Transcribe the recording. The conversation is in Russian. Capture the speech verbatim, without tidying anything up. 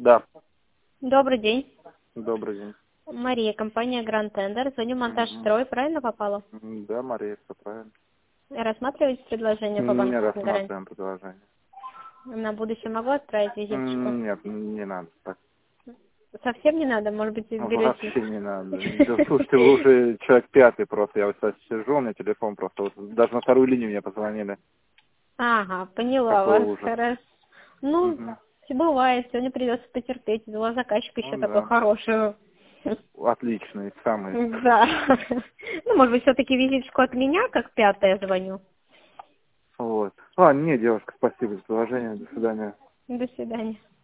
Да, Добрый день. добрый день. Мария, компания Grand Tender. Звоню монтаж Мгм. строй, правильно попала? М, Да, Мария, все правильно. Рассматриваете предложение по Не банковской гарантии? рассматриваем предложение. На будущее могу отправить визиточку? М, Нет, не надо так. Совсем не надо, может быть, берете? Вообще не надо. Да слушайте, вы уже человек пятый просто. Я вот сейчас сижу, у меня телефон просто. Вот даже на вторую линию мне позвонили. Ага, поняла Какой вас, ужас. хорошо. Ну, Мгм. бывает, сегодня придется потерпеть. У вас заказчик еще Ну такой да. хороший. Отличный, самый. Да. Ну, может быть, все-таки визиточку от меня, как пятая звоню. Вот. А, не, девушка, спасибо за предложение. До свидания. До свидания.